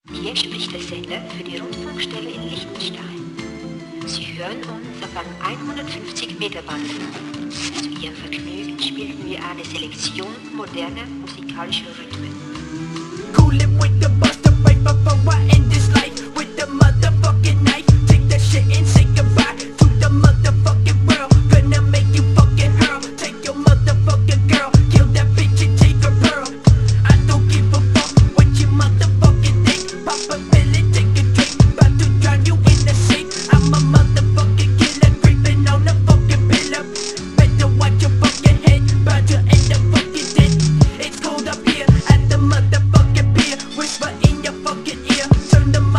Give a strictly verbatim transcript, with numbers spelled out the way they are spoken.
Hier spricht der Sender für die Rundfunkstelle in Liechtenstein. Sie hören uns auf einem hundertfünfzig Meter Band. Zu Ihrem Vergnügen spielen wir eine Selektion moderner musikalischer Rhythmen. Coolin' with the buster right before I end this life with the motherfucking knife. Take that shit and say goodbye to the motherfucking world. Gonna make you fucking hurl. Take your motherfucking girl, kill that bitch and take her pearl. I don't give a fuck what you motherfucking think. Pop a pill and take a drink, about to drown you in the sink. I'm a motherfucking killer, creeping on a fucking pillar. Better watch your fucking head, about to end up fucking dead. It's cold up here at the motherfucking pier. Whisper in your fucking ear, turn the